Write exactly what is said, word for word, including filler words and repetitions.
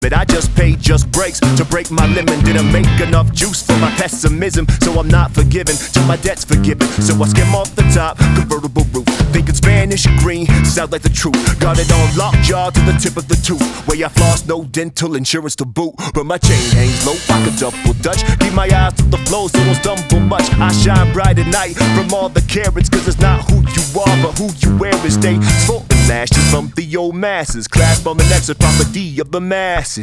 But I just paid just breaks to break my lemon. Didn't make enough juice for my pessimism, so I'm not forgiven till my debt's forgiven. So I skim off the top, convertible roof, thinking Spanish green, sound like the truth. Got it on lockjaw to the tip of the tooth, where I floss, no dental insurance to boot. But my chain hangs low, I can double dutch. Keep my eyes to the flow so don't stumble much. I shine bright at night from all the carrots, cause it's not who you are but who you wear is they. Smoking lashes from the old masses, clasp on the necks of property of the masses.